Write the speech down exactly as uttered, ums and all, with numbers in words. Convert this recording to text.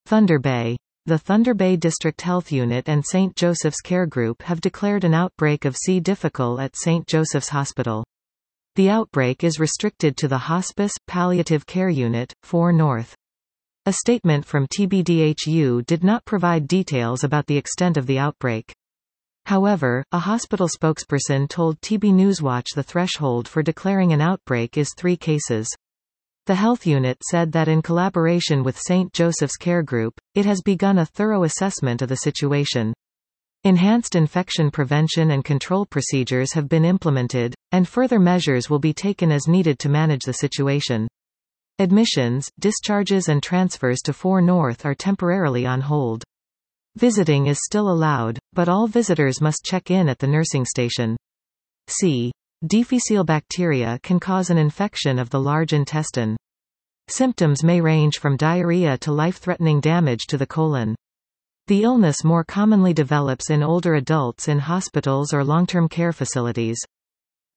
Thunder Bay. The Thunder Bay District Health Unit and Saint Joseph's Care Group have declared an outbreak of C. difficile at Saint Joseph's Hospital. The outbreak is restricted to the Hospice, Palliative Care Unit, four North. A statement from T B D H U did not provide details about the extent of the outbreak. However, a hospital spokesperson told T B Newswatch the threshold for declaring an outbreak is three cases. The health unit said that in collaboration with Saint Joseph's Care Group, it has begun a thorough assessment of the situation. Enhanced infection prevention and control procedures have been implemented, and further measures will be taken as needed to manage the situation. Admissions, discharges and transfers to four North are temporarily on hold. Visiting is still allowed, but all visitors must check in at the nursing station. C. difficile bacteria can cause an infection of the large intestine. Symptoms may range from diarrhea to life-threatening damage to the colon. The illness more commonly develops in older adults in hospitals or long-term care facilities.